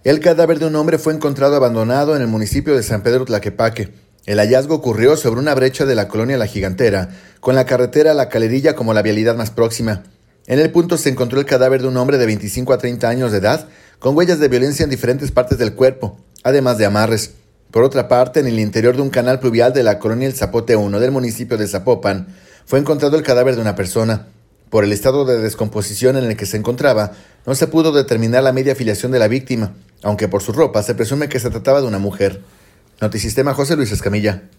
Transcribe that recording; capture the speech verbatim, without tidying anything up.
El cadáver de un hombre fue encontrado abandonado en el municipio de San Pedro Tlaquepaque. El hallazgo ocurrió sobre una brecha de la colonia La Gigantera, con la carretera La Calerilla como la vialidad más próxima. En el punto se encontró el cadáver de un hombre de veinticinco a treinta años de edad, con huellas de violencia en diferentes partes del cuerpo, además de amarres. Por otra parte, en el interior de un canal pluvial de la colonia El Zapote uno del municipio de Zapopan, fue encontrado el cadáver de una persona. Por el estado de descomposición en el que se encontraba, no se pudo determinar la media filiación de la víctima, aunque por su ropa se presume que se trataba de una mujer. Notisistema, José Luis Escamilla.